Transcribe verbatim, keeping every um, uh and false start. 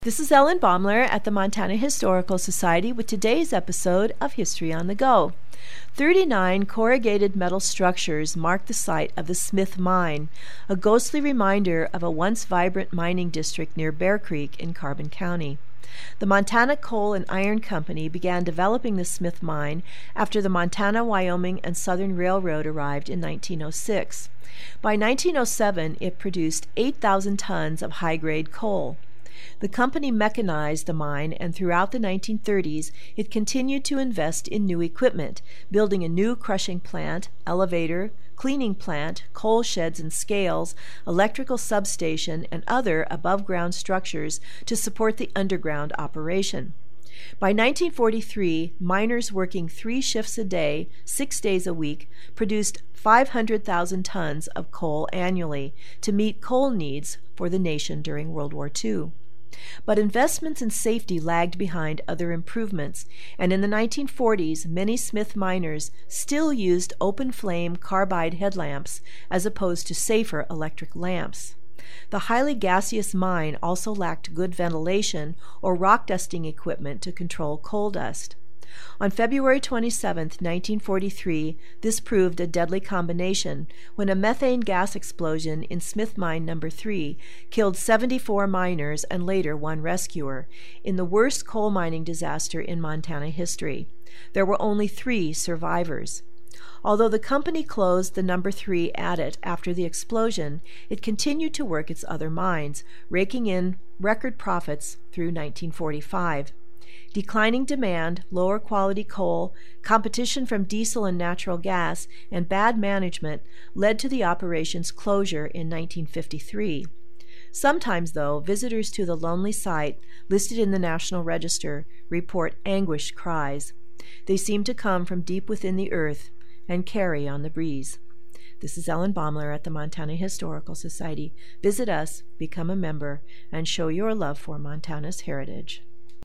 This is Ellen Baumler at the Montana Historical Society with today's episode of History on the Go. thirty-nine corrugated metal structures mark the site of the Smith Mine, a ghostly reminder of a once vibrant mining district near Bear Creek in Carbon County. The Montana Coal and Iron Company began developing the Smith Mine after the Montana, Wyoming, and Southern Railroad arrived in nineteen oh six. By nineteen oh seven, it produced eight thousand tons of high-grade coal. The company mechanized the mine, and throughout the nineteen thirties, it continued to invest in new equipment, building a new crushing plant, elevator, cleaning plant, coal sheds and scales, electrical substation, and other above-ground structures to support the underground operation. By nineteen forty-three, miners working three shifts a day, six days a week, produced five hundred thousand tons of coal annually to meet coal needs for the nation during World War Two. But investments in safety lagged behind other improvements, and in the nineteen forties, many Smith miners still used open-flame carbide headlamps as opposed to safer electric lamps. The highly gaseous mine also lacked good ventilation or rock dusting equipment to control coal dust. On February twenty-seventh, nineteen forty-three, this proved a deadly combination when a methane gas explosion in Smith Mine Number three killed seventy-four miners and later one rescuer, in the worst coal mining disaster in Montana history. There were only three survivors. Although the company closed the Number three adit after the explosion, it continued to work its other mines, raking in record profits through nineteen forty-five. Declining demand, lower quality coal, competition from diesel and natural gas, and bad management led to the operation's closure in nineteen fifty-three. Sometimes, though, visitors to the lonely site, listed in the National Register, report anguished cries. They seem to come from deep within the earth and carry on the breeze. This is Ellen Baumler at the Montana Historical Society. Visit us, become a member, and show your love for Montana's heritage.